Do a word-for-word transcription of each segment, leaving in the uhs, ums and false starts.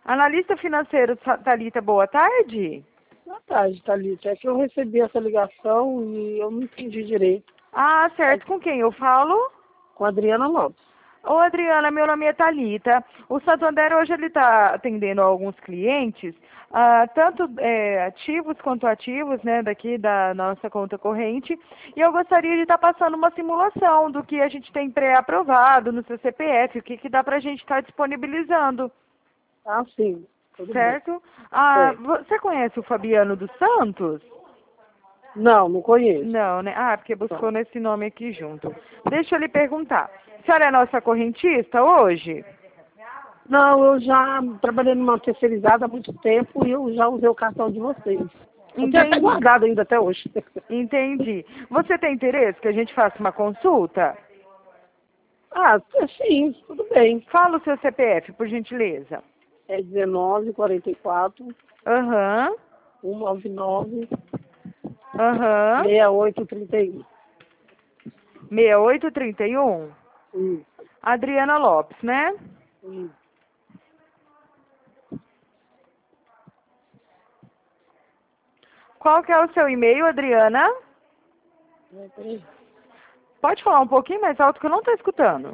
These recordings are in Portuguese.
Analista financeiro, Thalita, boa tarde. Boa tarde, Thalita. É que eu recebi essa ligação e eu não entendi direito. Ah, certo. Com quem eu falo? Com a Adriana Lopes. Ô, Adriana, meu nome é Thalita. O Santander hoje ele está atendendo alguns clientes, ah, tanto é, ativos quanto ativos, né, daqui da nossa conta corrente. E eu gostaria de estar tá passando uma simulação do que a gente tem pré-aprovado no seu C P F, o que, que dá para a gente estar tá disponibilizando. Ah, sim. Tudo Certo? bem. Ah, É. você conhece o Fabiano dos Santos? Não, não conheço. Não, né? Ah, porque buscou nesse nome aqui junto. Deixa eu lhe perguntar. A senhora é nossa correntista hoje? Não, eu já trabalhei numa terceirizada há muito tempo e eu já usei o cartão de vocês. Eu tenho até Entendi. guardado ainda até hoje. Entendi. Você tem interesse que a gente faça uma consulta? Ah, sim, tudo bem. Fala o seu C P F, por gentileza. É dezenove, quarenta e quatro, Aham. cento e noventa e nove, Aham. sessenta e oito, trinta e um. sessenta e oito, trinta e um. Isso, Adriana Lopes, né? isso. Qual que é o seu e-mail, Adriana? É, peraí. Pode falar um pouquinho mais alto que eu não estou escutando.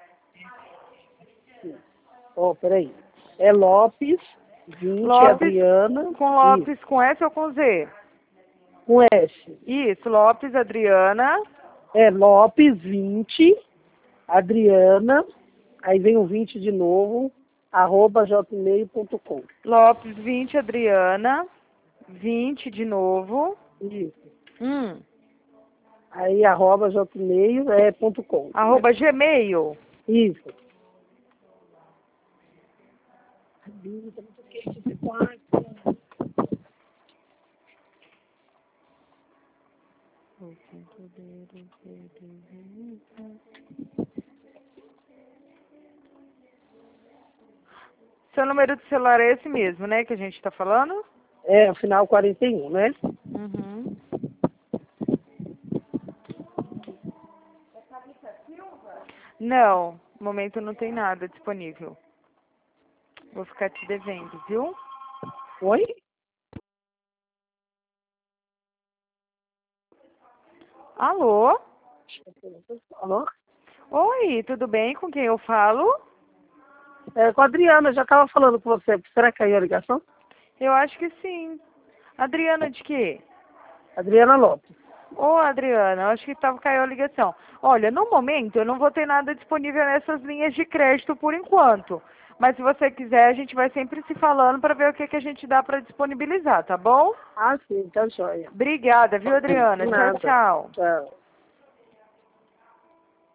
Ó, peraí. É Lopes, vinte, Lopes, Adriana. com Lopes com S ou com Z? Isso, com S. Isso, Lopes, Adriana. É Lopes, vinte, Adriana. Aí vem o vinte de novo, arroba jmail ponto com. Lopes, vinte, Adriana. vinte de novo. Isso. Hum. Aí arroba jmail é ponto com. Arroba Gmail. Isso. Ai, tá muito quente esse quarto. Seu número de celular é esse mesmo, né, que a gente está falando? É, o final quarenta e um, né? Uhum. Não, no momento não tem nada disponível. Vou ficar te devendo, viu? Oi? Alô? Alô? Oi, tudo bem? Com quem eu falo? É, com a Adriana, já estava falando com você. Será que caiu a ligação? Eu acho que sim. Adriana de quê? Adriana Lopes. Ô, Adriana, eu acho que tava, caiu a ligação. Olha, no momento eu não vou ter nada disponível nessas linhas de crédito por enquanto. Mas se você quiser, a gente vai sempre se falando para ver o que, que a gente dá para disponibilizar, tá bom? Ah, sim, tá joia. Obrigada, viu, Adriana? Tchau, Nada. tchau. Tchau.